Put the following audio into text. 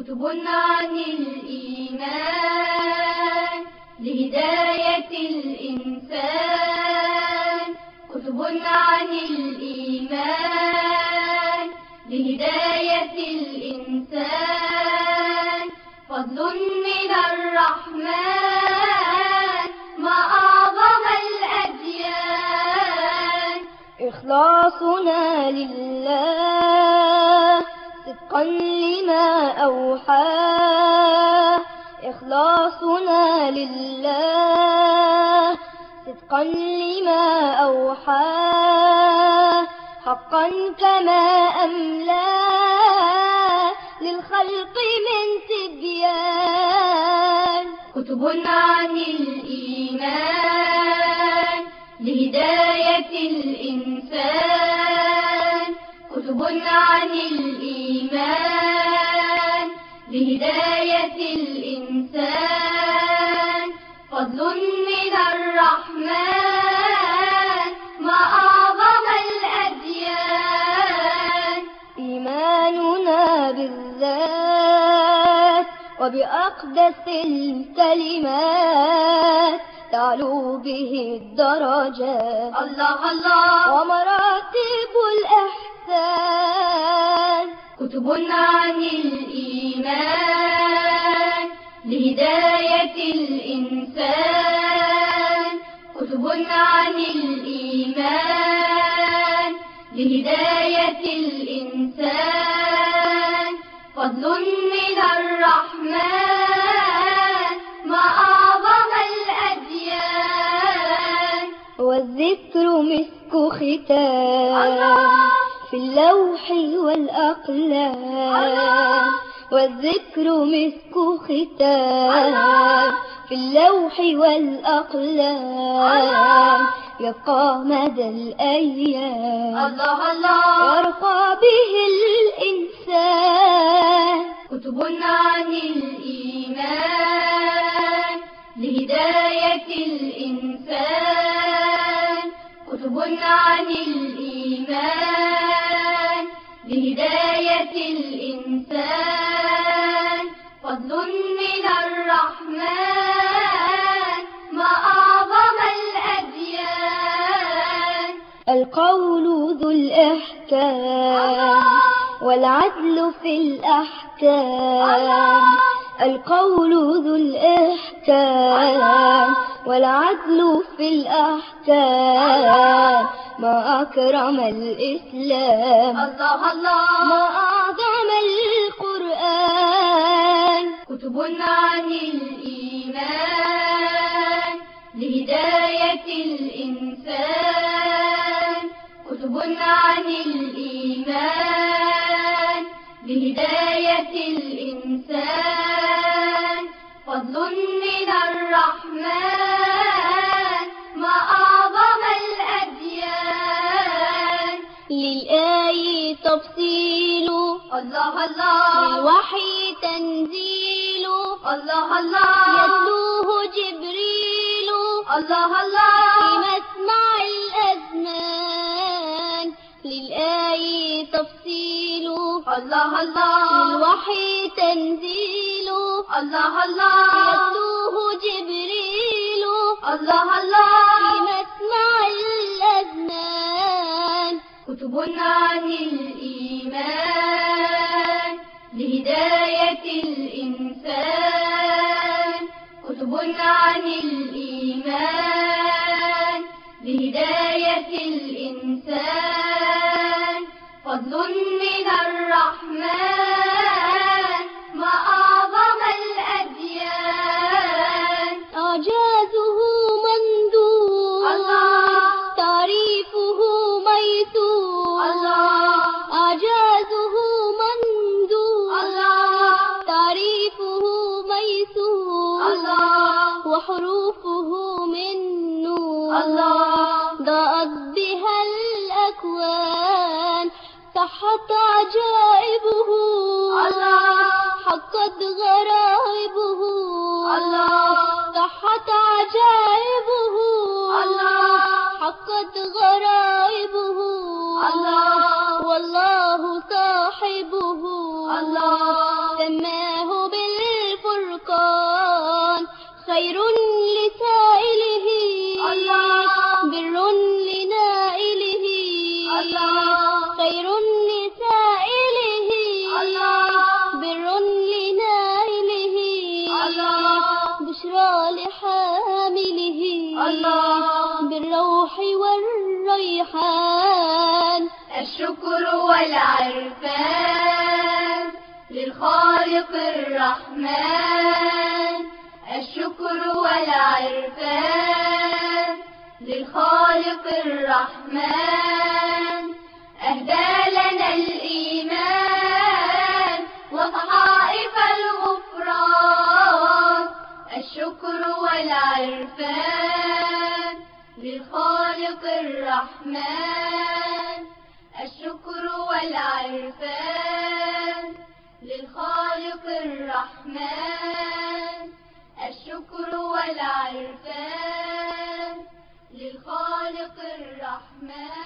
كتب عن الإيمان لهداية الإنسان، كتب عن الإيمان لهداية الإنسان، فضل من الرحمن ما أعظم الأديان. إخلاصنا لله صدقا لما أوحاه، إخلاصنا لله صدقا لما أوحاه، حقا كما أملاه للخلق من تبيان. كتب عن الإيمان لهداية الإنسان، كتب عن الإيمان لهداية الإنسان، فضل من الرحمن ما أعظم الأديان. إيماننا بالذات وبأقدس الكلمات تعلو به الدرجات، الله الله، ومراتب الإحسان. كتب عن الإيمان لهداية الإنسان، كتب عن الإيمان لهداية الإنسان، فضل من الرحمن ما أعظم الأديان. والذكر مسك ختام في اللوح والأقلام، والذكر مسك ختام في اللوح والأقلام، يبقى مدى الأيام الله الله، يرقى به الإنسان. كتب عن الإيمان لهداية الإنسان، كتب عن الإيمان لهداية الإنسان، فضل من الرحمن ما أعظم الأديان. القول ذو الإحكام والعدل في الأحكام، القول ذو الإحكام والعدل في الأحكام، ما أكرم الإسلام، الله الله، ما أعظم القرآن. كتب عن الإيمان لهداية الإنسان، كتب عن الإيمان لهداية الإنسان، فضل من الرحمن ما أعظم الأديان. للآي تفصيل، الله الله، للوحي تنزيل، الله الله، يتلوه جبريل، الله الله، في مسمع الأذنان. للآي تفصيل، الله الله، للوحي تنزيل، الله الله، يتلوه جبريل، الله الله، في مسمع الأذنان. كتب عن الإيمان لهداية الإنسان، كتب عن الإيمان لهداية الإنسان، فضل من الرحمن ما أعظم الأديان. أعجازه مندوب، الله، تعريفه ميسور، الله، أعجازه مندوب، الله، تعريفه ميسور، الله، وحروفه من نور، الله، ضاءت بها الأكوان، صحت عجائبه، الله، حقت غرائبه، الله، صحت عجائبه، الله، حقت غرائبه، الله، والله صاحبه، الله، سماه خير لسائله الله بر لنائله الله خير لسائله الله بر لنائله الله بشرى لحامله الله بالروح والريحان الشكر والعرفان للخالق الرحمن الشكر والعرفان للخالق الرحمن أهدى لنا الإيمان وصحائف الغفران الشكر والعرفان للخالق الرحمن الشكر والعرفان للخالق الرحمن الشكر والعرفان للخالق الرحمن